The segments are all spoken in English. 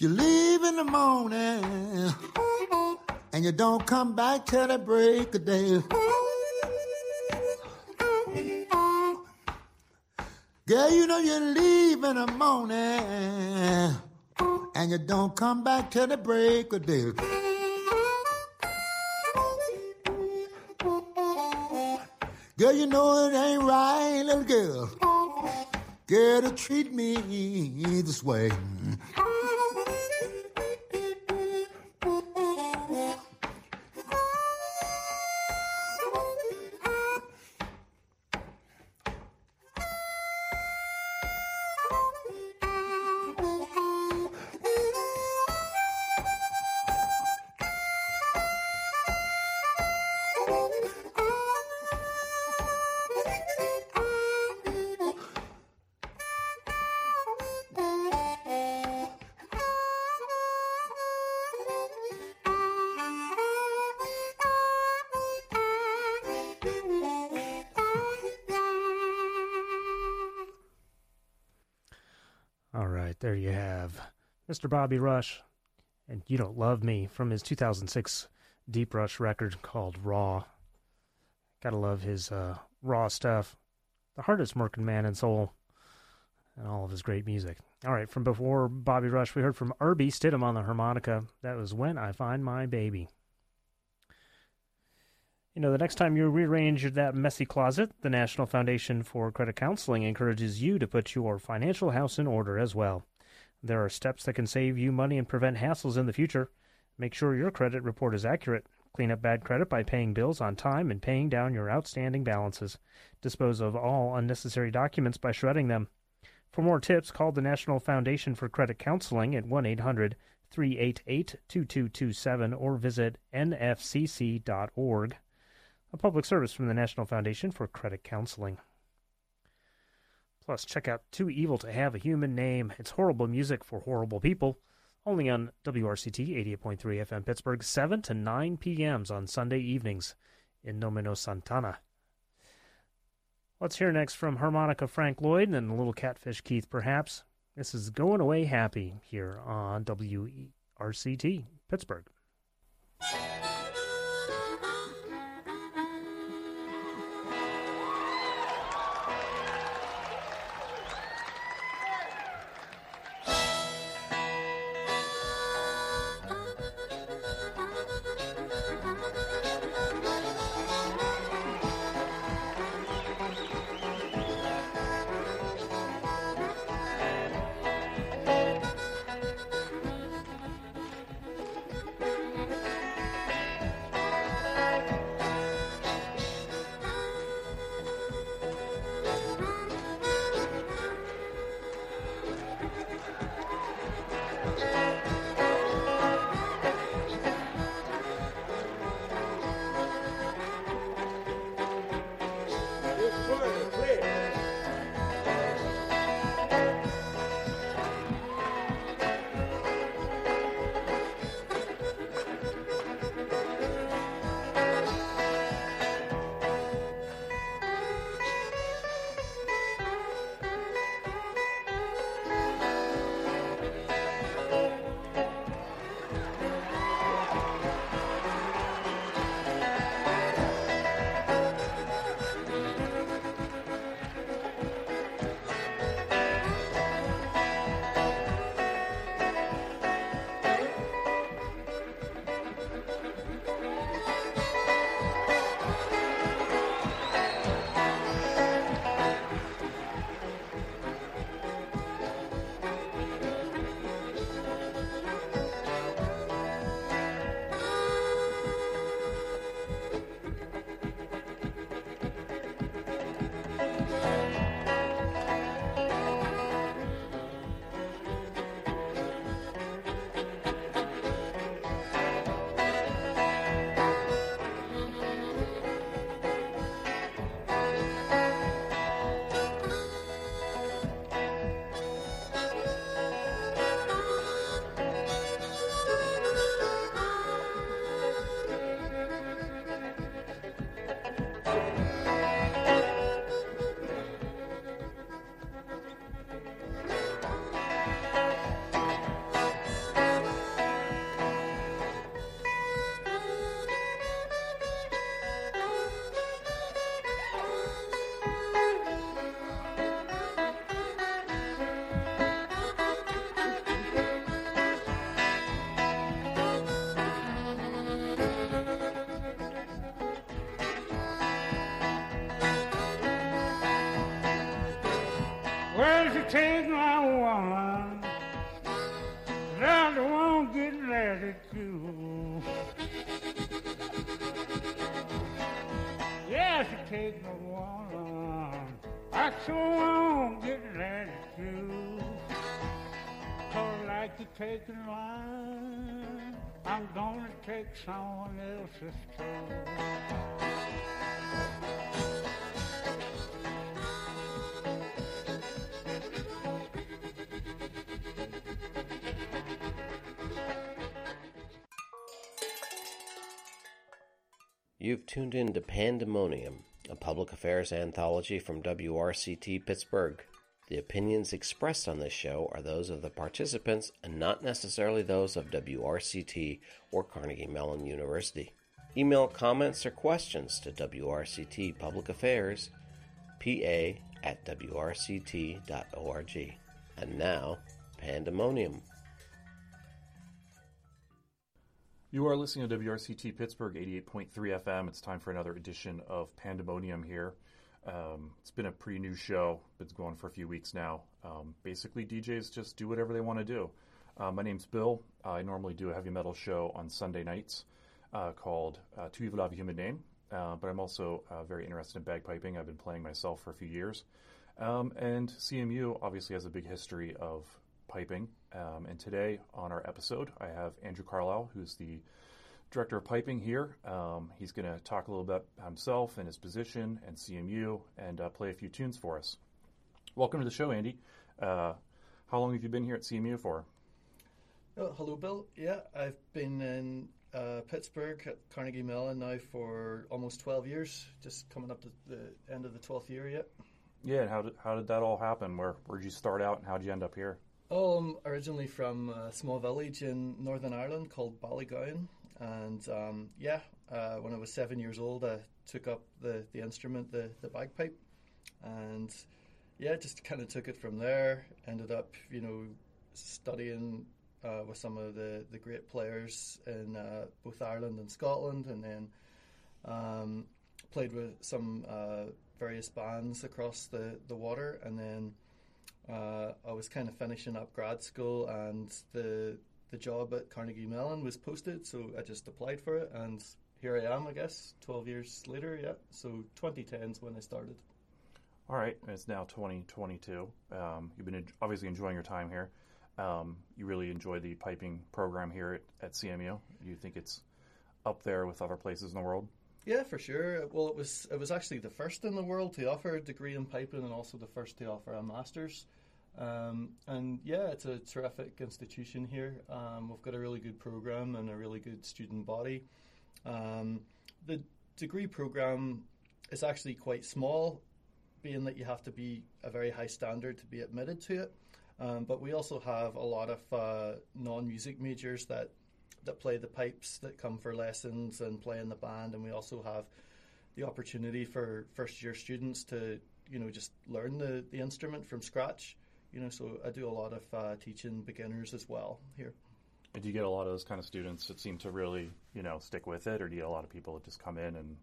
You leave in the morning and you don't come back till the break of day. Girl, you know you leave in the morning and you don't come back till the break of day. Girl, you know it ain't right, little girl. Girl, to treat me this way. All right, there you have Mr. Bobby Rush and You Don't Love Me from his 2006 Deep Rush record called Raw. Gotta love his raw stuff. The hardest working man in soul and all of his great music. All right, from before Bobby Rush, we heard from Irby Stidham on the harmonica. That was When I Find My Baby. You know, the next time you rearrange that messy closet, the National Foundation for Credit Counseling encourages you to put your financial house in order as well. There are steps that can save you money and prevent hassles in the future. Make sure your credit report is accurate. Clean up bad credit by paying bills on time and paying down your outstanding balances. Dispose of all unnecessary documents by shredding them. For more tips, call the National Foundation for Credit Counseling at 1-800-388-2227 or visit nfcc.org. A public service from the National Foundation for Credit Counseling. Plus, check out Too Evil to Have a Human Name. It's horrible music for horrible people. Only on WRCT 88.3 FM Pittsburgh, 7 to 9 p.m. on Sunday evenings in Nomino Santana. Let's hear next from harmonica Frank Lloyd and Little Catfish Keith, perhaps. This is Going Away Happy here on WRCT Pittsburgh. you. Yes, it takes no one. I so won't get ready to. Cause like you taking mine, I'm gonna take someone else's too. You've tuned in to Pandemonium, a public affairs anthology from WRCT Pittsburgh. The opinions expressed on this show are those of the participants and not necessarily those of WRCT or Carnegie Mellon University. Email comments or questions to WRCT Public Affairs, pa@wrct.org. And now, Pandemonium. You are listening to WRCT Pittsburgh 88.3 FM. It's time for another edition of Pandemonium here. It's been a pretty new show. It's going for a few weeks now. Basically, DJs just do whatever they want to do. My name's Bill. I normally do a heavy metal show on Sunday nights called Tu Evil Have a Human Name. But I'm also very interested in bagpiping. I've been playing myself for a few years. And CMU obviously has a big history of piping. And today on our episode, I have Andrew Carlisle, who's the director of piping here. He's going to talk a little bit about himself and his position and CMU and play a few tunes for us. Welcome to the show, Andy. How long have you been here at CMU for? Oh, hello, Bill. Yeah, I've been in Pittsburgh at Carnegie Mellon now for almost 12 years, just coming up to the end of the 12th year yet. Yeah, and how did that all happen? Where did you start out and how did you end up here? Oh, I'm originally from a small village in Northern Ireland called Ballygowan. And when I was 7 years old, I took up the instrument, the bagpipe. And yeah, just kind of took it from there. Ended up, studying with some of the great players in both Ireland and Scotland. And then played with some various bands across the water. And then I was kind of finishing up grad school, and the job at Carnegie Mellon was posted, so I just applied for it, and here I am, I guess, 12 years later, yeah. So 2010 is when I started. All right, and it's now 2022. You've been obviously enjoying your time here. You really enjoy the piping program here at CMU. Do you think it's up there with other places in the world? Yeah, for sure. Well, it was actually the first in the world to offer a degree in piping, and also the first to offer a master's. And yeah, it's a terrific institution here. We've got a really good program and a really good student body. The degree program is actually quite small, being that you have to be a very high standard to be admitted to it. But we also have a lot of non-music majors that play the pipes, that come for lessons and play in the band, and we also have the opportunity for first-year students to, just learn the instrument from scratch. So I do a lot of teaching beginners as well here. And do you get a lot of those kind of students that seem to really, stick with it, or do you get a lot of people that just come in and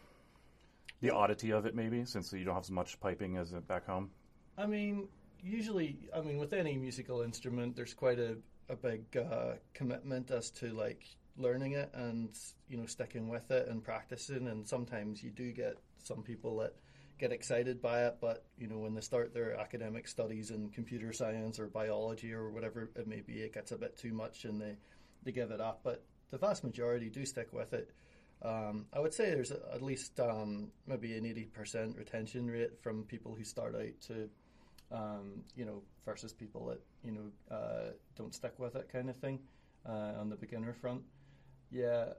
the oddity of it maybe, since you don't have as much piping as back home? Usually, with any musical instrument, there's quite a big commitment as to learning it and sticking with it and practicing. And sometimes you do get some people that get excited by it, but when they start their academic studies in computer science or biology or whatever it may be, it gets a bit too much and they give it up. But the vast majority do stick with it. I would say there's at least maybe an 80% retention rate from people who start out to versus people that don't stick with it, kind of thing, on the beginner front. Yeah,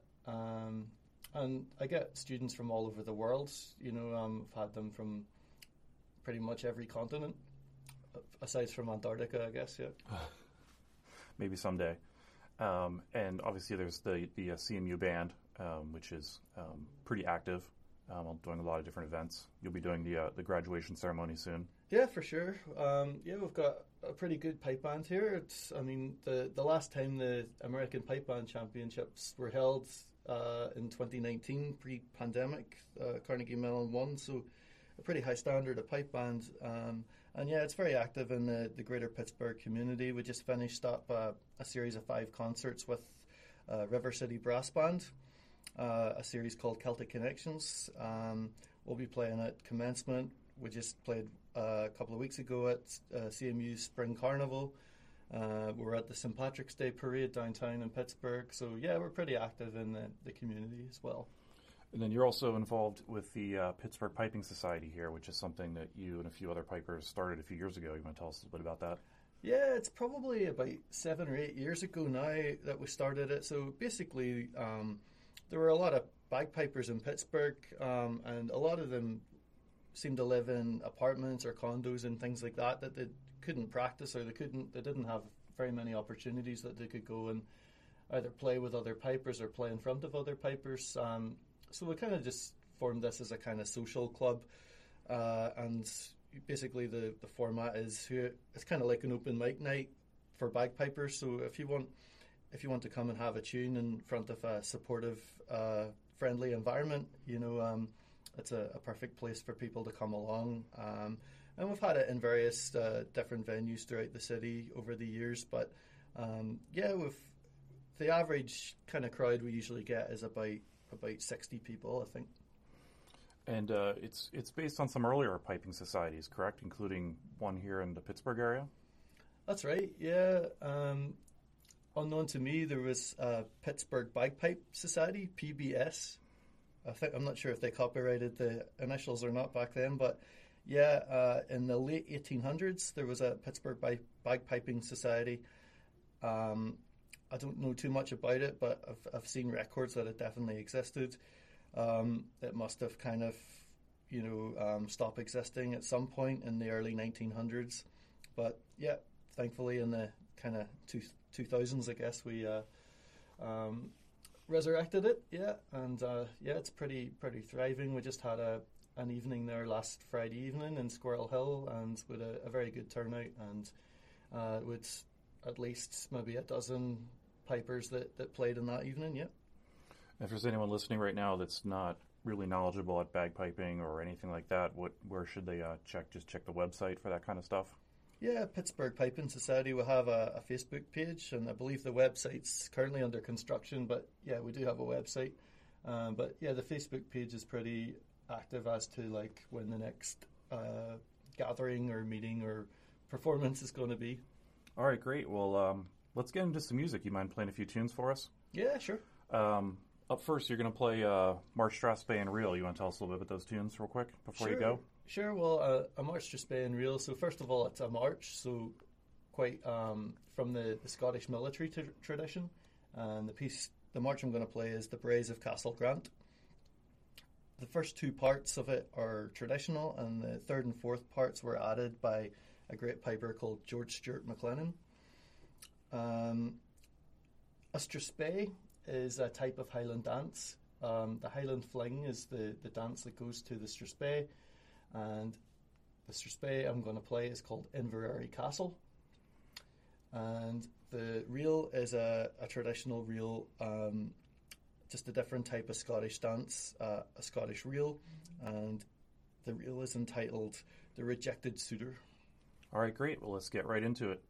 and I get students from all over the world. I've had them from pretty much every continent, aside from Antarctica, I guess. Yeah. Maybe someday. And obviously, there's the CMU band, which is pretty active. Doing a lot of different events. You'll be doing the graduation ceremony soon. Yeah, for sure. We've got a pretty good pipe band here. The last time the American Pipe Band Championships were held in 2019, pre-pandemic, Carnegie Mellon won, so a pretty high standard of pipe band. And yeah, it's very active in the greater Pittsburgh community. We just finished up a series of 5 concerts with River City Brass Band, a series called Celtic Connections. We'll be playing at commencement. We just played a couple of weeks ago at CMU's Spring Carnival. We're at the St. Patrick's Day Parade downtown in Pittsburgh. So, yeah, we're pretty active in the community as well. And then you're also involved with the Pittsburgh Piping Society here, which is something that you and a few other pipers started a few years ago. You want to tell us a little bit about that? Yeah, it's probably about 7 or 8 years ago now that we started it. So basically, there were a lot of bagpipers in Pittsburgh, and a lot of them seemed to live in apartments or condos and things like that they couldn't practice, or they didn't have very many opportunities that they could go and either play with other pipers or play in front of other pipers. So we kind of just formed this as a kind of social club, and basically the format is it's kind of like an open mic night for bagpipers. So if you want to come and have a tune in front of a supportive, friendly environment, it's a perfect place for people to come along. And we've had it in various different venues throughout the city over the years. But with the average kind of crowd we usually get is about 60 people, I think. And it's based on some earlier piping societies, correct? Including one here in the Pittsburgh area? That's right, yeah. Unknown to me, there was Pittsburgh Bagpipe Society, PBS. I'm not sure if they copyrighted the initials or not back then, but yeah, in the late 1800s, there was a Pittsburgh Bagpiping Society. I don't know too much about it, but I've seen records that it definitely existed. It must have kind of, stopped existing at some point in the early 1900s. But yeah, thankfully in the kind of 2000s, I guess, we resurrected it. Yeah, and it's pretty thriving. We just had an evening there last Friday evening in Squirrel Hill, and with a very good turnout, and with at least maybe a dozen pipers that played in that evening. Yeah. If there's anyone listening right now that's not really knowledgeable at bagpiping or anything like that, where should they check? Just check the website for that kind of stuff? Yeah, Pittsburgh Piping Society will have a Facebook page, and I believe the website's currently under construction, but yeah, we do have a website. But yeah, the Facebook page is pretty active as to like when the next gathering or meeting or performance is going to be. All right, great. Well, let's get into some music. You mind playing a few tunes for us? Yeah, sure. Up first, you're going to play March Strathspey and Reel. You want to tell us a little bit about those tunes real quick before you go? Sure. Well, a March Strathspey and Reel. So first of all, it's a march, so quite from the Scottish military tradition. And the march I'm going to play is The Braes of Castle Grant. The first two parts of it are traditional, and the third and fourth parts were added by a great piper called George Stewart McLennan. A strathspey is a type of Highland dance. The Highland Fling is the dance that goes to the strathspey, and the strathspey I'm going to play is called Inverary Castle. And the reel is a traditional reel, just a different type of Scottish dance, a Scottish reel, and the reel is entitled The Rejected Suitor. All right, great. Well, let's get right into it.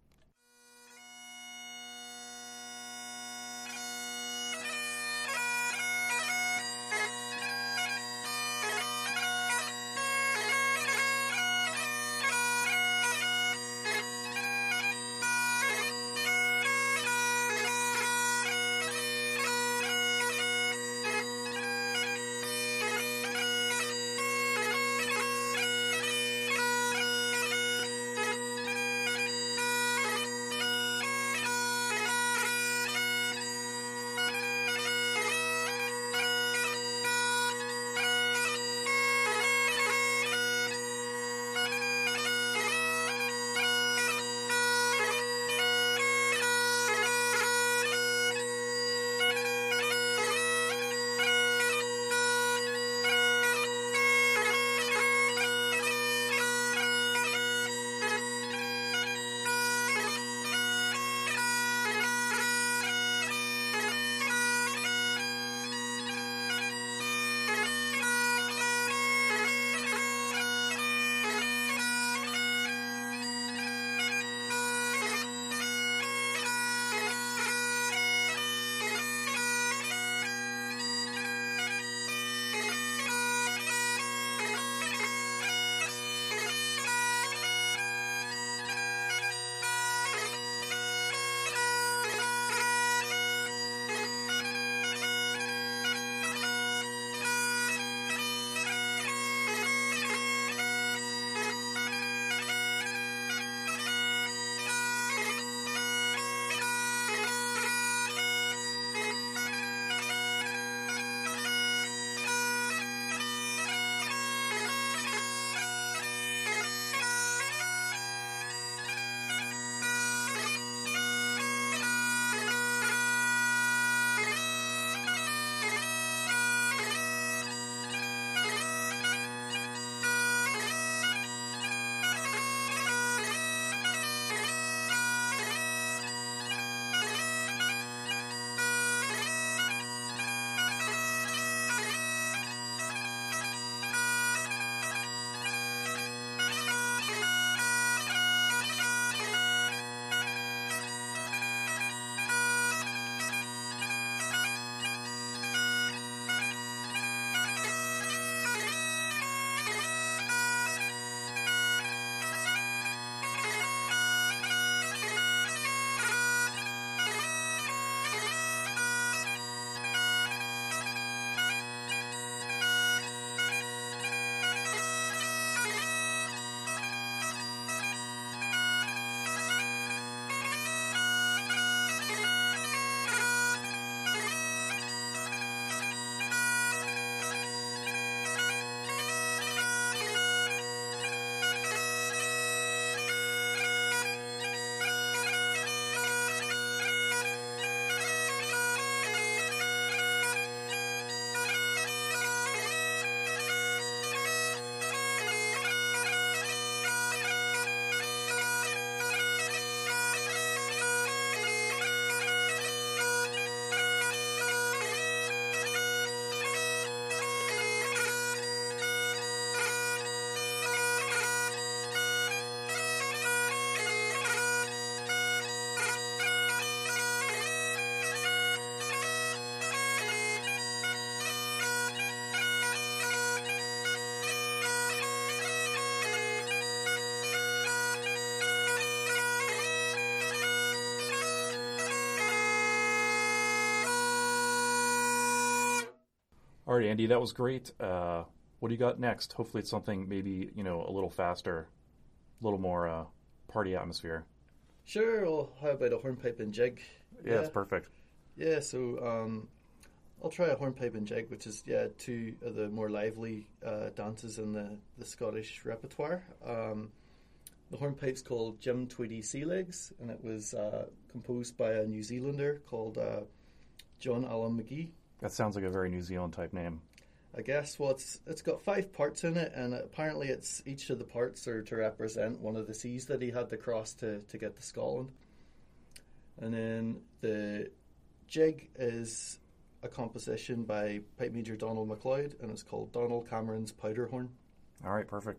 All right, Andy, that was great. What do you got next? Hopefully it's something maybe, a little faster, a little more party atmosphere. Sure, well, how about a hornpipe and jig? Yeah, it's perfect. Yeah, so I'll try a hornpipe and jig, which is, two of the more lively dances in the Scottish repertoire. The hornpipe's called Jim Tweedy Sealegs, and it was composed by a New Zealander called John Allen McGee. That sounds like a very New Zealand type name. I guess. Well, it's got 5 parts in it, and apparently each of the parts are to represent one of the seas that he had to cross to get to Scotland. And then the jig is a composition by Pipe Major Donald MacLeod, and it's called Donald Cameron's Powderhorn. All right, perfect.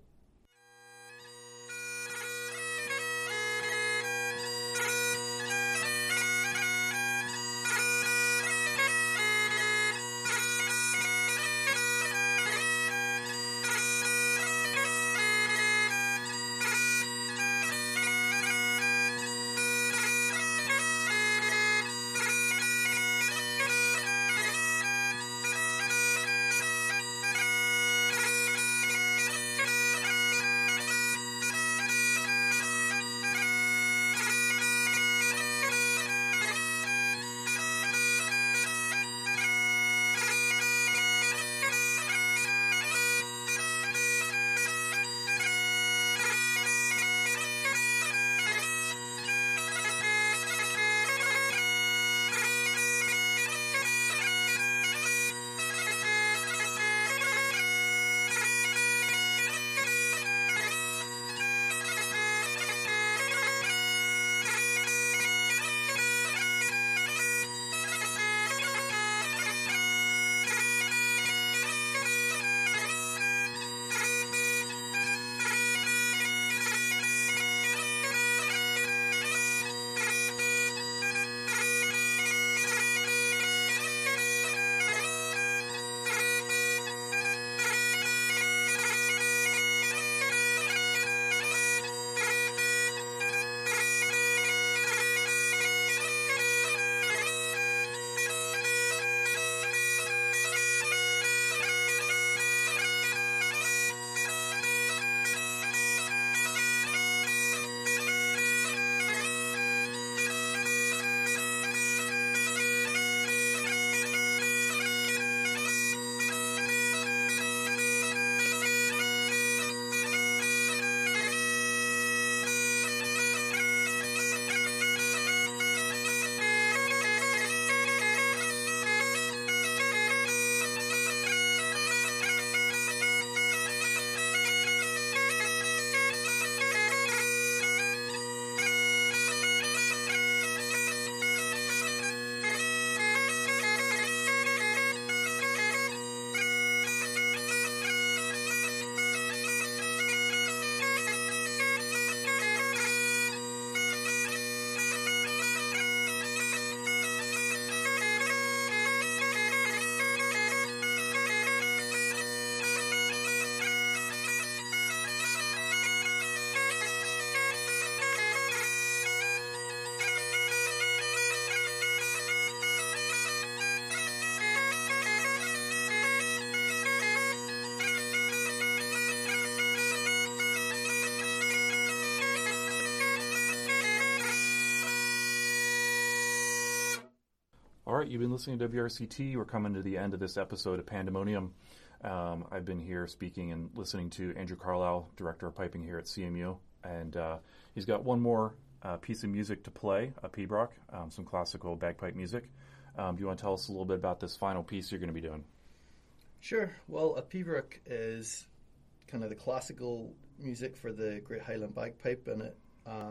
All right, you've been listening to WRCT. We're coming to the end of this episode of Pandemonium. I've been here speaking and listening to Andrew Carlisle, Director of Piping here at CMU, and he's got one more piece of music to play, a pibroch, some classical bagpipe music. Do you want to tell us a little bit about this final piece you're going to be doing? Sure. Well, a pibroch is kind of the classical music for the Great Highland Bagpipe, and it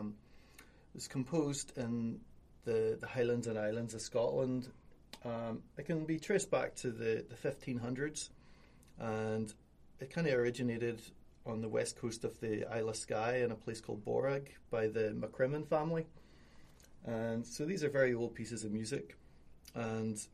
was composed in the Highlands and Islands of Scotland. It can be traced back to the 1500s, and it kind of originated on the west coast of the Isle of Skye in a place called Borag by the MacCrimmon family. And so these are very old pieces of music, and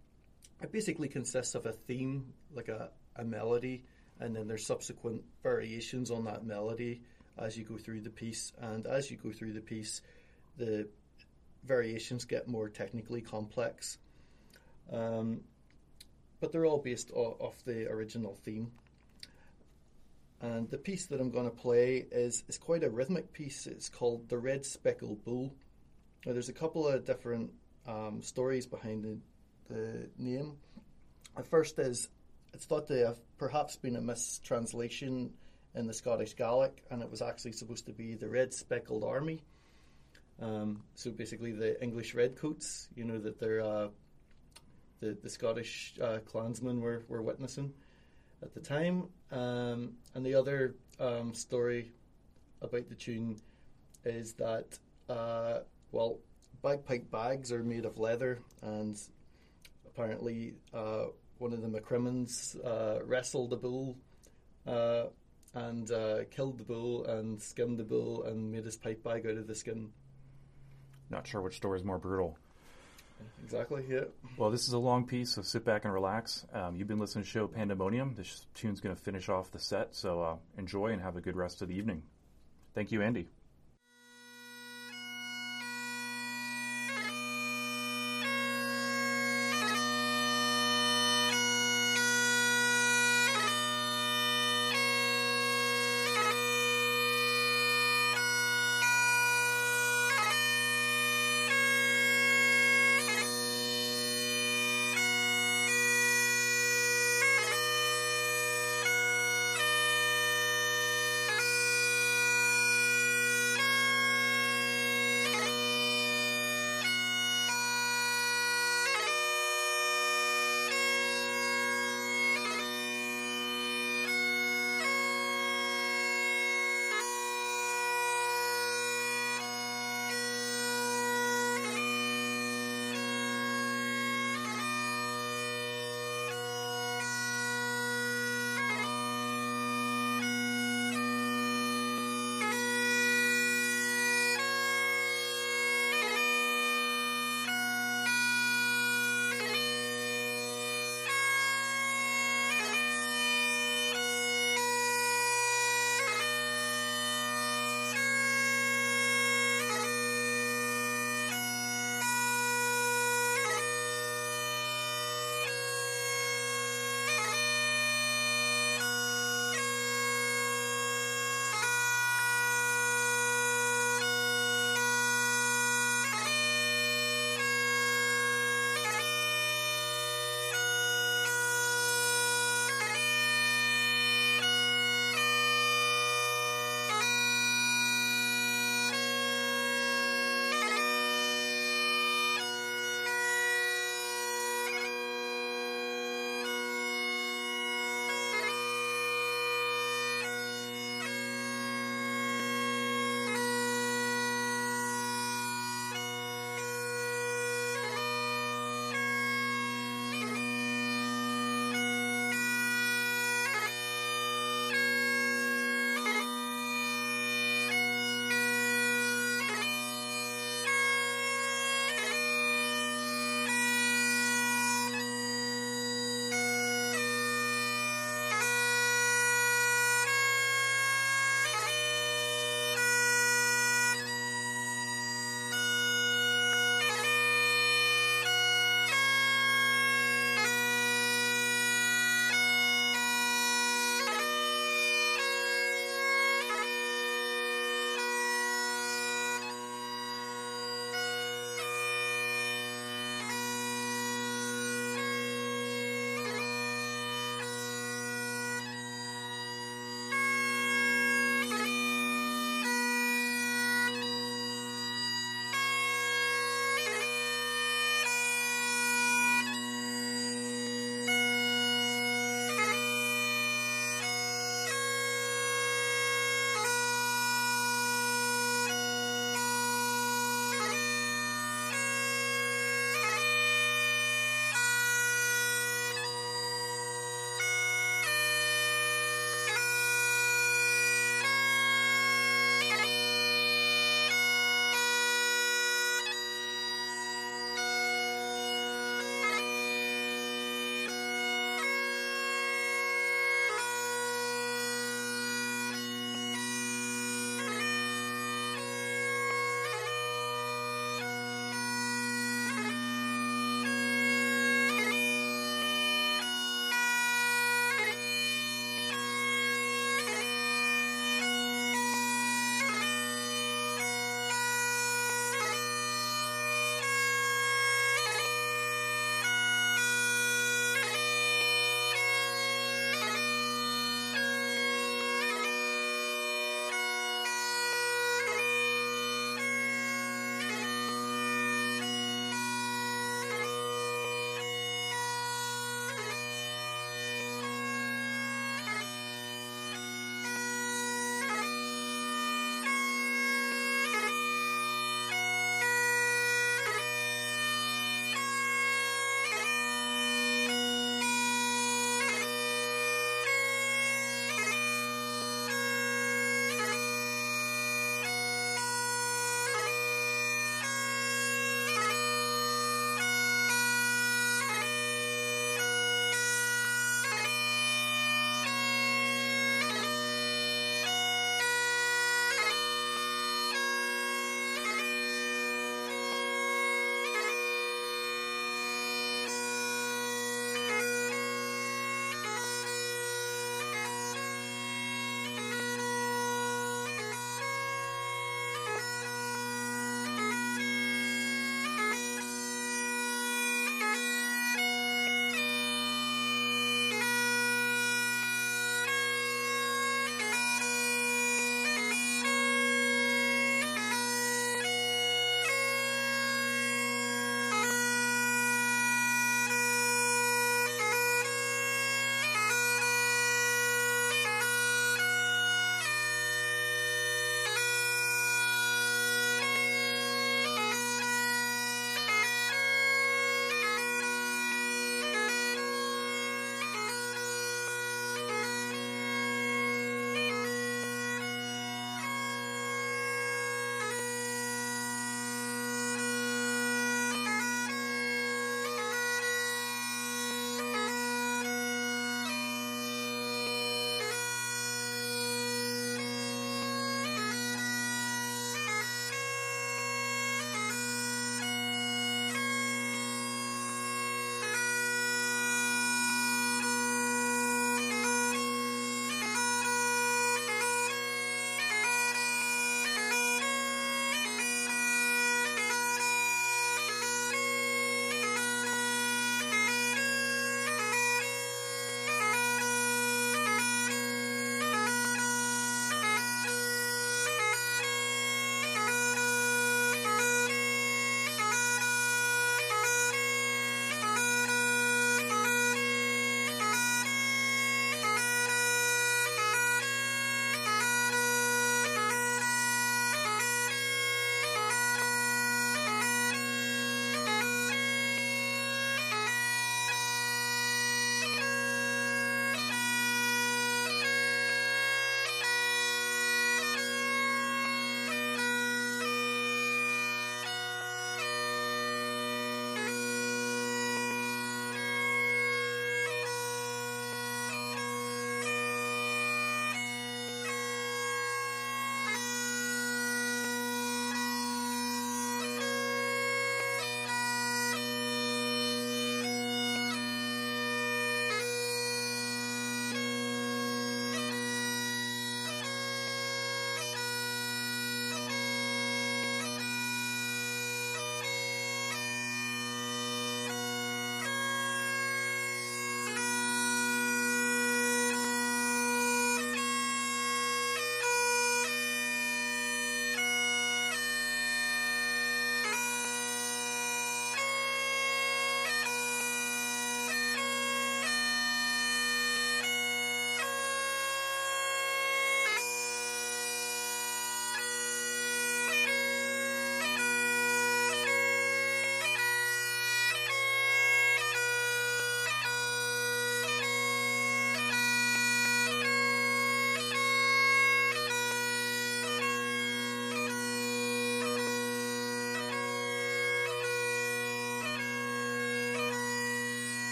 it basically consists of a theme, like a melody, and then there's subsequent variations on that melody as you go through the piece. And as you go through the piece, the variations get more technically complex. but they're all based off the original theme. And the piece that I'm going to play is quite a rhythmic piece. It's called The Red Speckled Bull. Now, there's a couple of different stories behind the name. The first is it's thought to have perhaps been a mistranslation in the Scottish Gaelic, and it was actually supposed to be the Red Speckled Army. So basically the English redcoats, that they're the Scottish clansmen were witnessing at the time. And the other story about the tune is that, bagpipe bags are made of leather, and apparently one of the McCrimmons wrestled a bull and killed the bull and skinned the bull and made his pipe bag out of the skin. Not sure which story is more brutal. Exactly, yeah. Well, this is a long piece, so sit back and relax. You've been listening to the show Pandemonium. This tune's going to finish off the set, so enjoy and have a good rest of the evening. Thank you, Andy.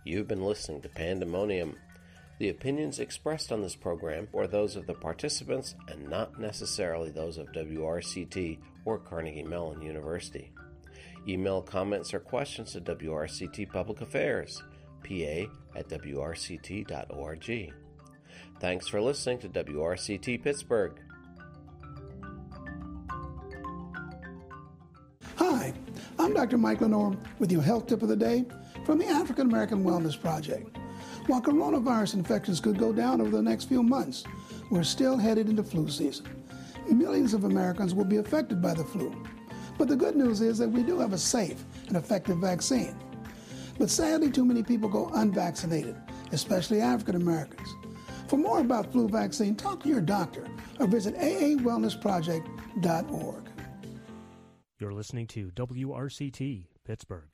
You've been listening to Pandemonium. The opinions expressed on this program are those of the participants and not necessarily those of WRCT or Carnegie Mellon University. Email comments or questions to WRCT Public Affairs, pa@wrct.org. Thanks for listening to WRCT Pittsburgh. Hi, I'm Dr. Mike Lenore with your health tip of the day from the African American Wellness Project. While coronavirus infections could go down over the next few months, we're still headed into flu season. Millions of Americans will be affected by the flu. But the good news is that we do have a safe and effective vaccine. But sadly, too many people go unvaccinated, especially African Americans. For more about flu vaccine, talk to your doctor or visit aawellnessproject.org. You're listening to WRCT Pittsburgh.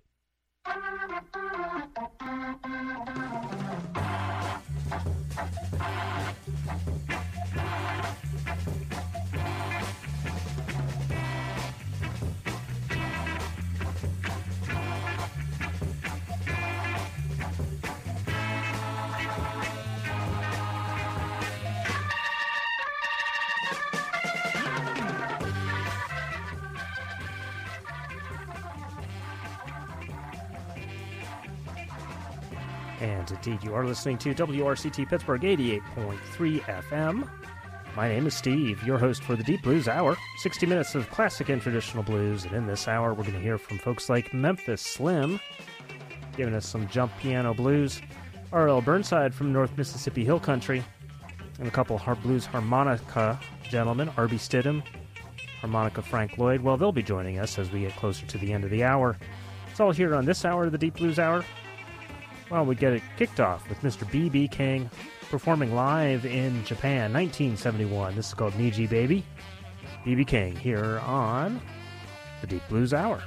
And indeed, you are listening to WRCT Pittsburgh 88.3 FM. My name is Steve, your host for the Deep Blues Hour, 60 minutes of classic and traditional blues. And in this hour, we're going to hear from folks like Memphis Slim, giving us some jump piano blues, R.L. Burnside from North Mississippi Hill Country, and a couple blues harmonica gentlemen, R.B. Stidham, harmonica Frank Lloyd. Well, they'll be joining us as we get closer to the end of the hour. It's all here on this hour of the Deep Blues Hour. Well, we get it kicked off with Mr. B.B. King performing live in Japan, 1971. This is called Niji Baby. B.B. King here on the Deep Blues Hour.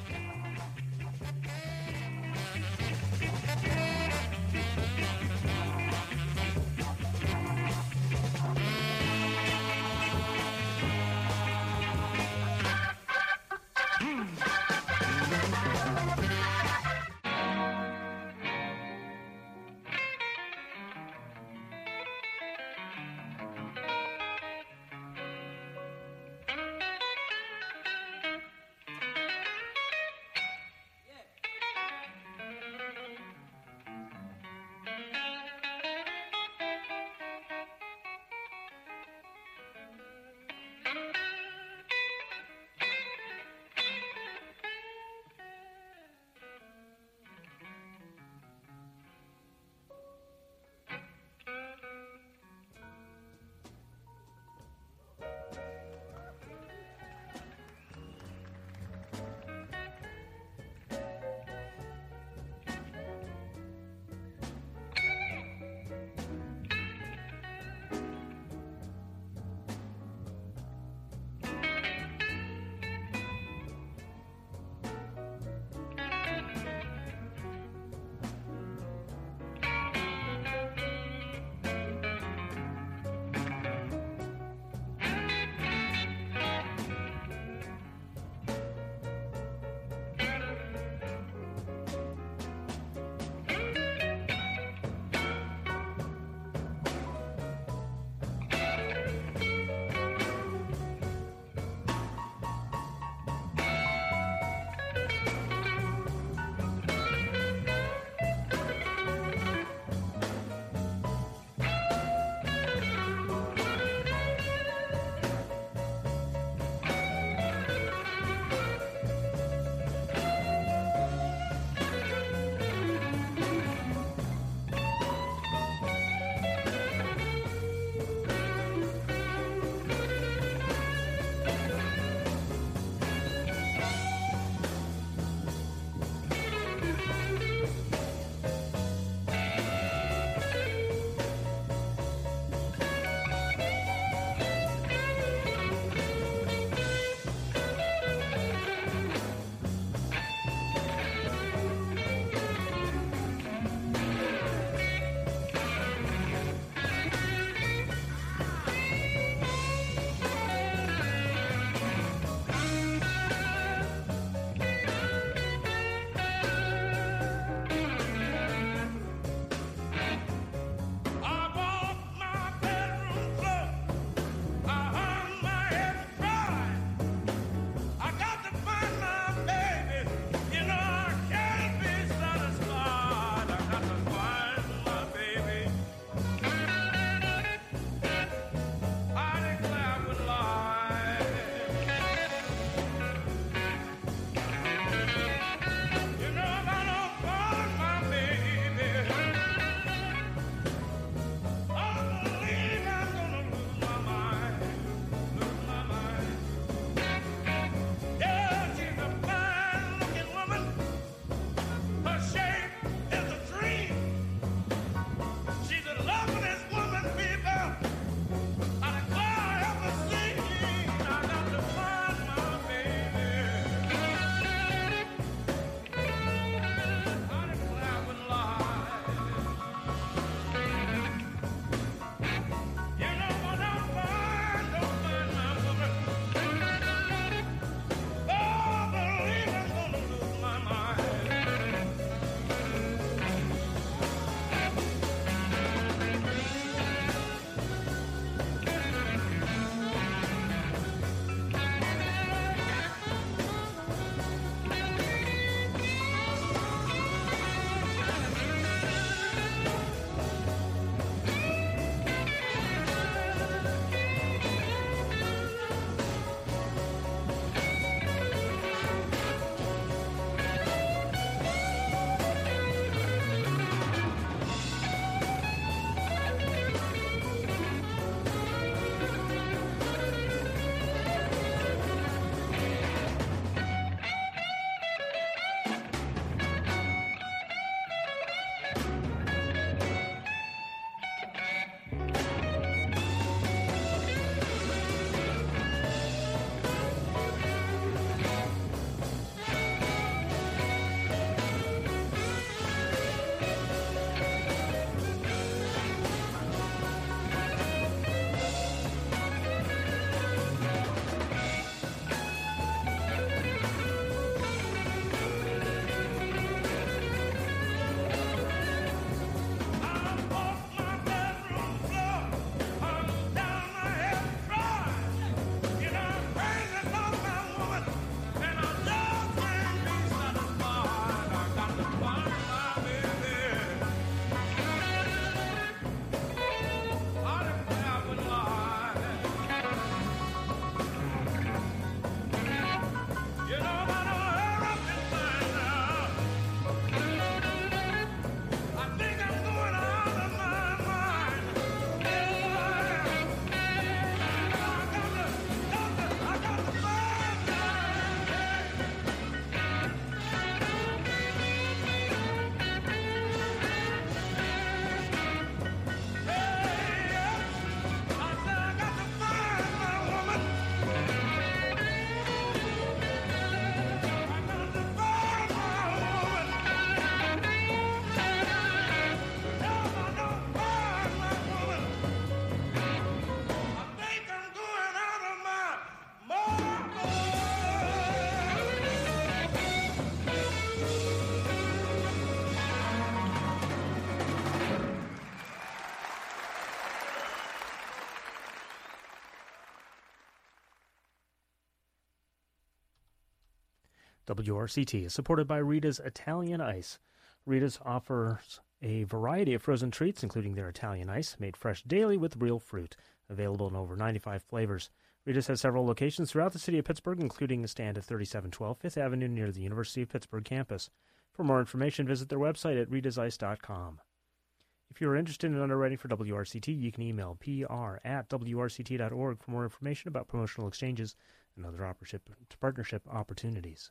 WRCT is supported by Rita's Italian Ice. Rita's offers a variety of frozen treats, including their Italian Ice, made fresh daily with real fruit, available in over 95 flavors. Rita's has several locations throughout the city of Pittsburgh, including a stand at 3712 5th Avenue near the University of Pittsburgh campus. For more information, visit their website at ritazice.com. If you are interested in underwriting for WRCT, you can email pr@wrct.org for more information about promotional exchanges and other partnership opportunities.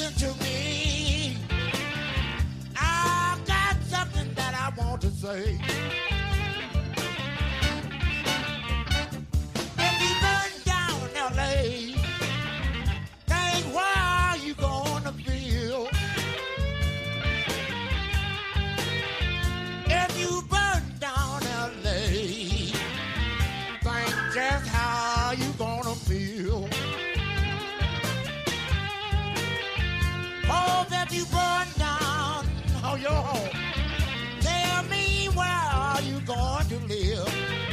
listen to me. I've got something that I want to say. If you burn down L.A., think where are you gonna feel? If you burn down L.A., think just how you gonna feel. Oh, if you burn down your home, tell me where are you going to live?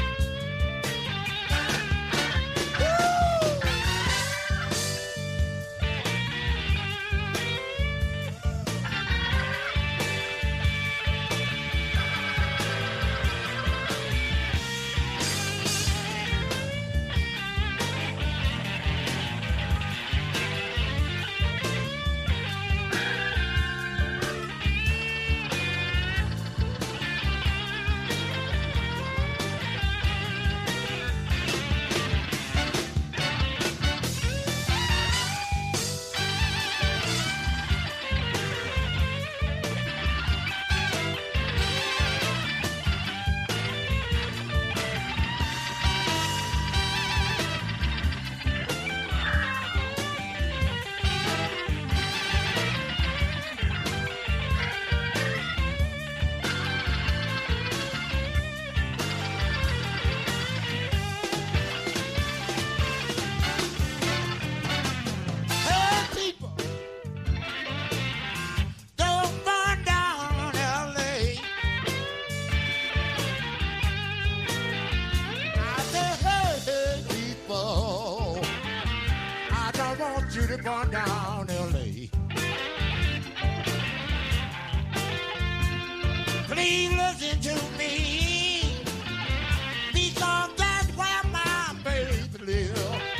Burn down L.A. Please listen to me, because that's where my baby lives.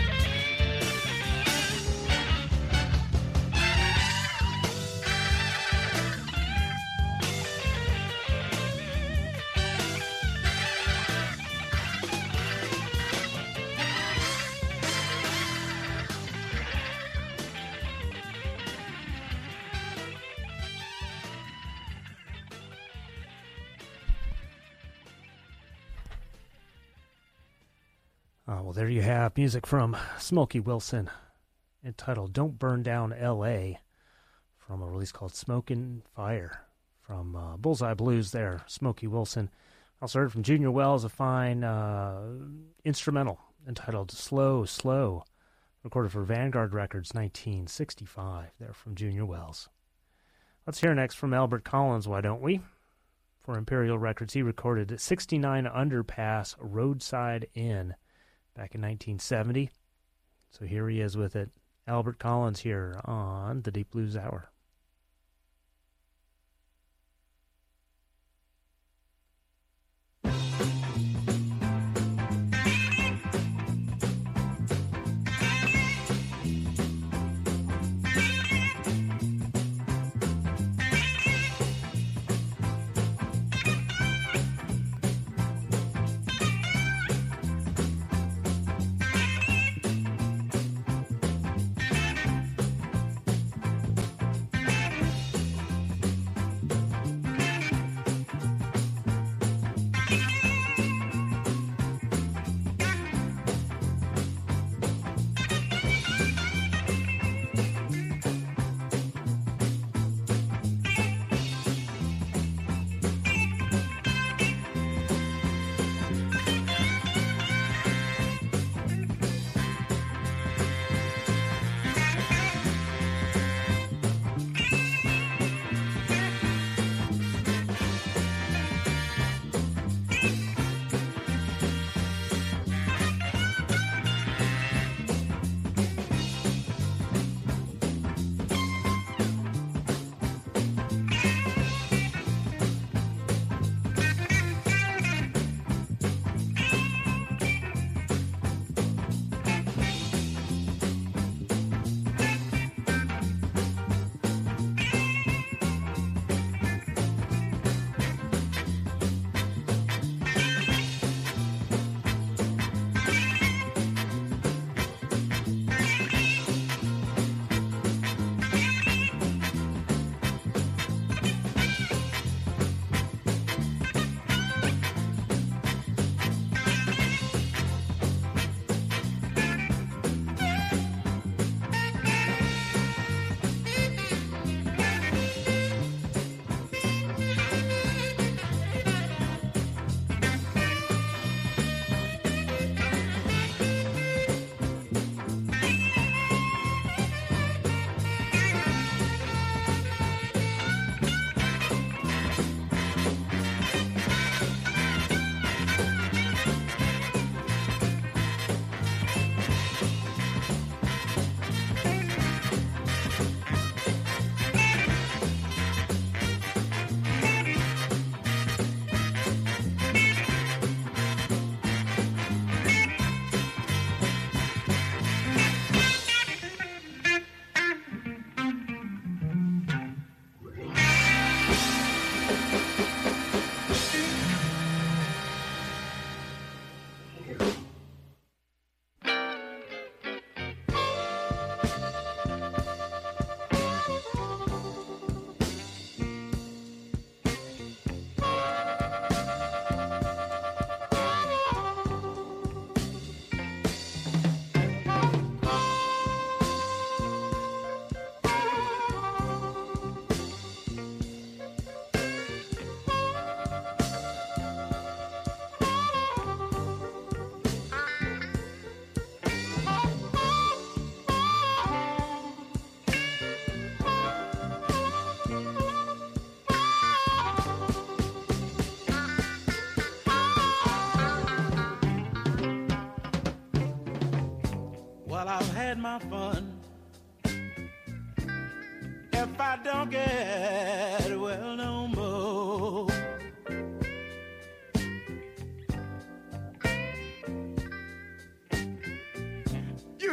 Well, there you have music from Smokey Wilson entitled Don't Burn Down L.A. from a release called Smokin' Fire from Bullseye Blues there, Smokey Wilson. Also heard from Junior Wells, a fine instrumental entitled Slow, Slow, recorded for Vanguard Records 1965 there from Junior Wells. Let's hear next from Albert Collins, why don't we? For Imperial Records, he recorded 69 Underpass Roadside Inn back in 1970. So here he is with it. Albert Collins here on the Deep Blues Hour.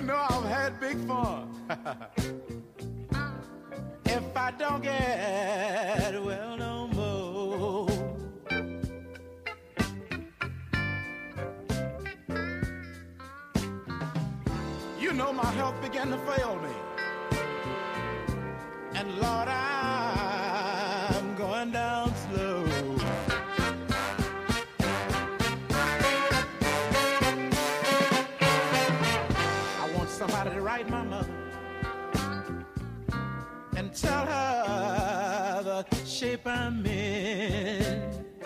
know I've had big fun. If I don't get well no more, you know my health began to fail me. And Lord, I'm going down slow. I want somebody to write my mother and tell her the shape I'm in.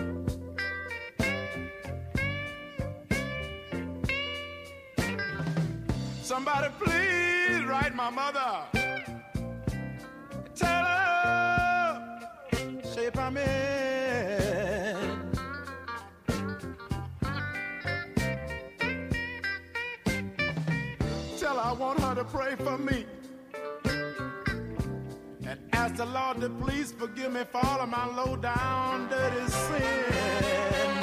Somebody please write my mother. Tell her shape I'm in. Tell her I want her to pray for me. And ask the Lord to please forgive me for all of my low down dirty sin.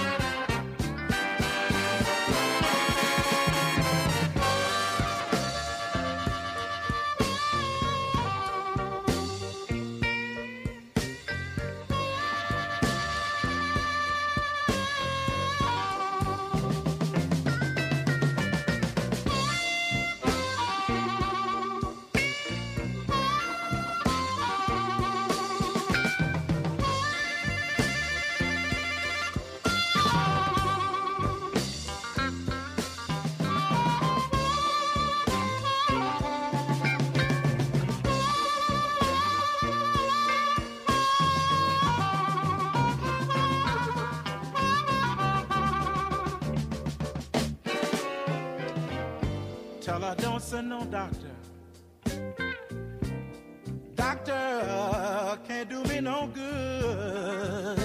Tell her don't send no doctor. Doctor can't do me no good.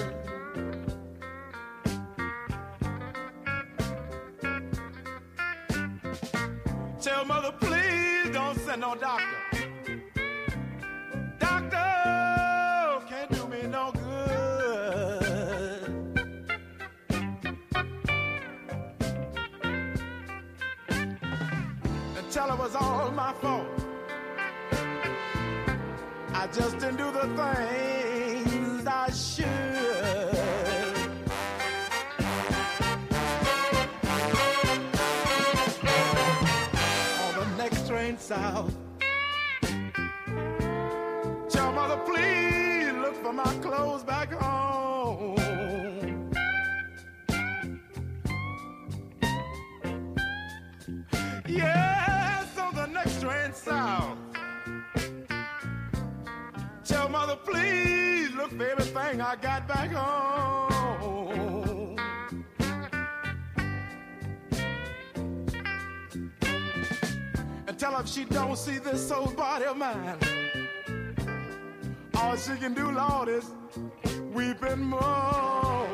Tell mother please don't send no doctor. Doctor can't do me no good. Tell her it was all my fault. I just didn't do the things I should. On the next train south, tell mother please look for my clothes back home. Yes, on the next train south. Tell mother, please look for everything I got back home. And tell her if she don't see this soul body of mine, all she can do, Lord, is weep and moan.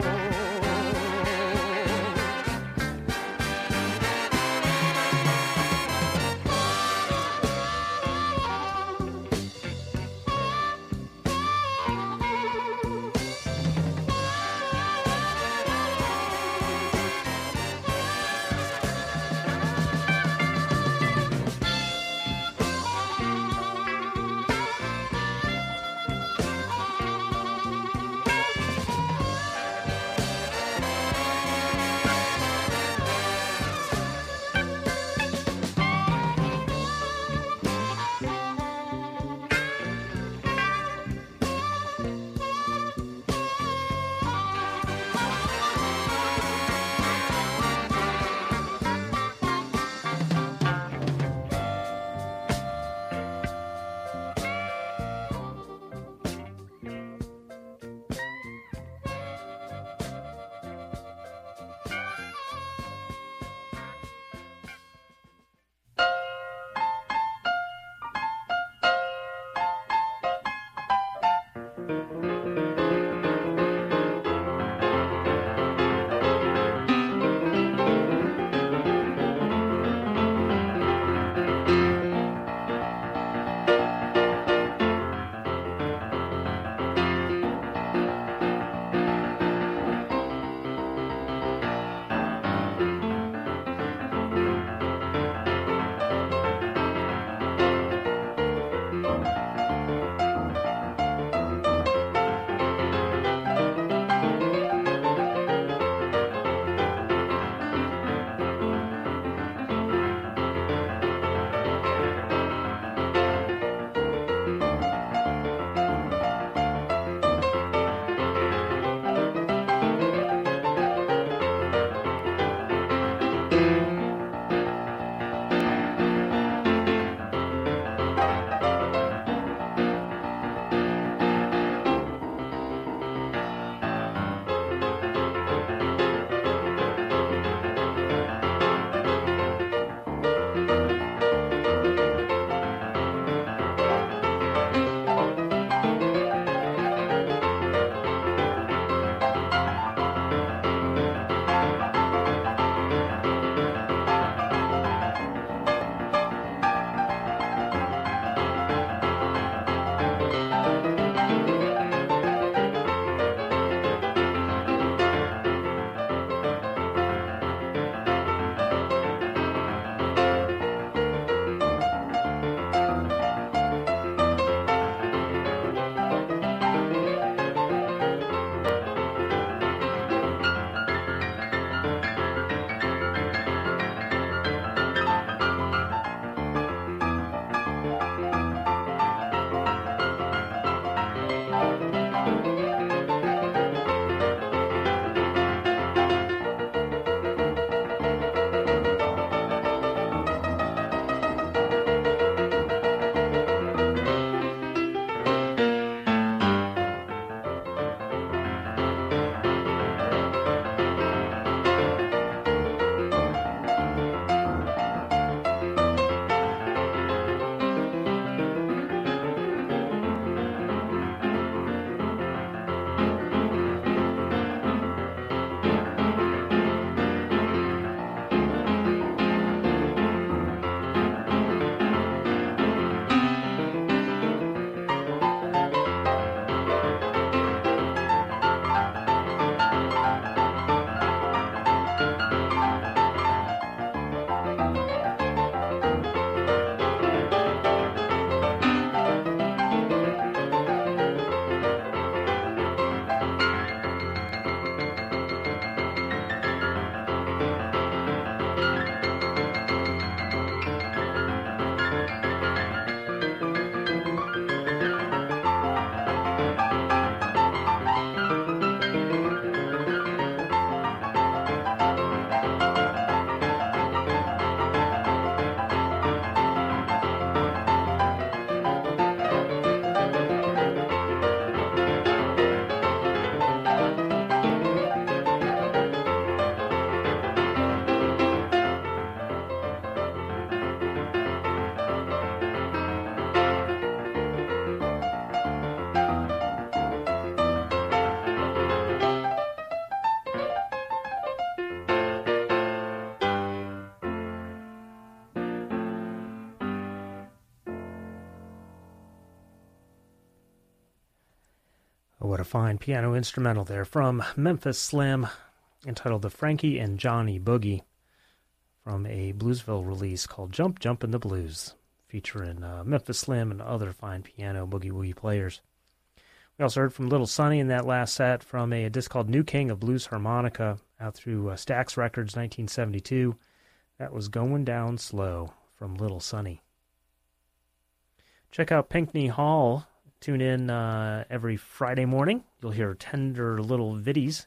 Oh, what a fine piano instrumental there from Memphis Slim, entitled The Frankie and Johnny Boogie, from a Bluesville release called Jump, Jump in the Blues, featuring Memphis Slim and other fine piano boogie-woogie players. We also heard from Little Sonny in that last set from a disc called New King of Blues Harmonica, out through Stax Records, 1972. That was Going Down Slow from Little Sonny. Check out Pinckney Hall. Tune in every Friday morning. You'll hear tender little ditties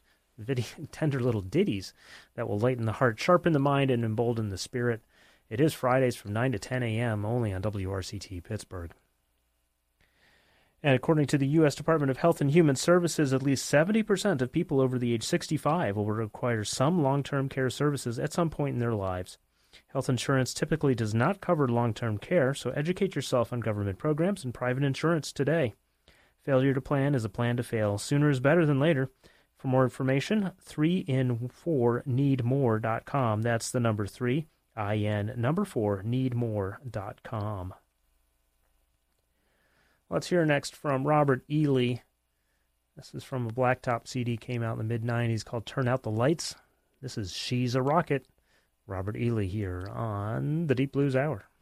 that will lighten the heart, sharpen the mind, and embolden the spirit. It is Fridays from 9 to 10 a.m. only on WRCT Pittsburgh. And according to the U.S. Department of Health and Human Services, at least 70% of people over the age 65 will require some long-term care services at some point in their lives. Health insurance typically does not cover long-term care, so educate yourself on government programs and private insurance today. Failure to plan is a plan to fail. Sooner is better than later. For more information, 3in4needmore.com. That's the number 3, number 4, needmore.com. Let's hear next from Robert Ely. This is from a Blacktop CD, came out in the mid-90s, called Turn Out the Lights. This is She's a Rocket. Robert Ely here on the Deep Blues Hour.